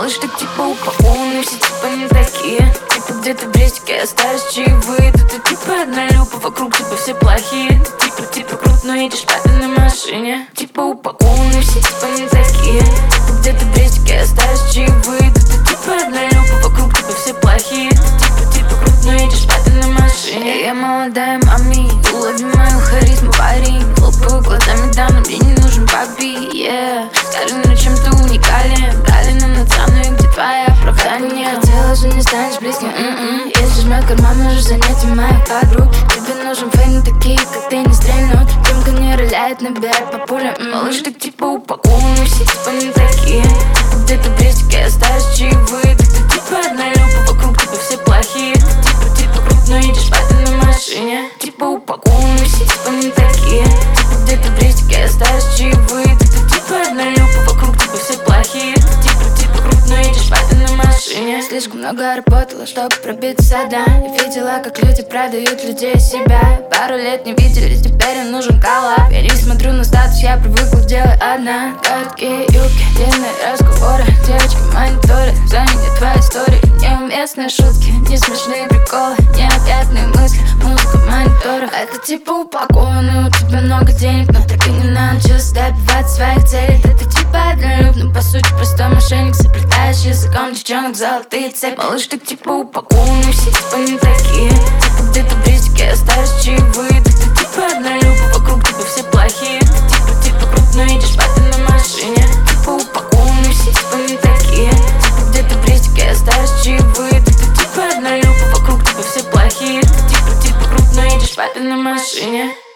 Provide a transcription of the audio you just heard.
Малыш, так типа упакованный, все типа не такие. Типа где-то в брестике оставишь чаевые. Ты типа однолюб, вокруг тебя все плохие. Ты типа крут, но едешь папе на машине. Типа упакованный, все типа не такие. Типа где-то в брестике оставишь чаевые. Ты типа однолюб, вокруг тебя все плохие. Ты типа крут, но едешь папе на машине. Я молодая мами, улови мою харизму, парень. Хлопаю глазами, да, но мне не нужен папи, yeah. Скажи, ну чем ты уникален? Брали на национальную, где твое оправдание? Хотела же, не станешь близким, Если жмет карман, можешь занять моих подруг. Тебе нужен фейн, такие, как ты, не стрельнут. Дымка не роляет, набирает по пулям. Малыш, так типа упакованный, все типа не такие. Где-то в брестике оставишь чаевые. Ты типа однолюб, вокруг тебя все плохие. Ты типа крут, но едешь папе на машине. Типа упакованный, все типа не такие. Типа где-то в брестике оставишь чаевые. Ты типа однолюб, вокруг тебя все плохие. Типа крут, но едешь папе на машине. Слишком много работала, чтобы пробиться сюда. Я видела, как люди продают людей себя. Пару лет не виделись, теперь им нужен коллаб. Я не смотрю на статус, я привыкла делать одна. Короткие юбки, длинные разговоры. Девочки мониторят, за меня твоя история. Неуместные шутки, не смешные приколы. Необъятные мысли, музыка в мониторах. Это типа упакованный, у тебя много денег, но так и не научился добиваться своих целей. Ты типа однолюб, но по сути простой мошенник. Заплетаешь языком девчонок золотые цепи. Малыш, так типа упакованный, все типа не такие. Типа где-то в брестике оставишь чаевые. Ты типа однолюб, вокруг тебя все плохие. Ты типа крут, но едешь папе на машине. Типа упакованный, все типа не такие. Типа где-то в брестике оставишь чаевые. Ты типа однолюб, вокруг тебя все плохие. Ты типа крут, но едешь папе на машине.